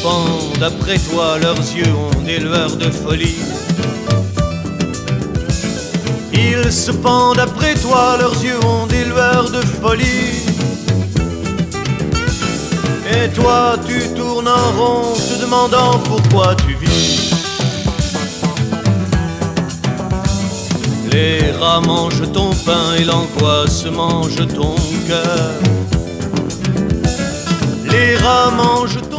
pendent après toi, leurs yeux ont des lueurs de folie. Ils se pendent après toi, leurs yeux ont des lueurs de folie. Et toi tu tournes en rond, te demandant pourquoi tu vis. Les rats mangent ton pain et l'angoisse mange ton cœur. Les rats mangent ton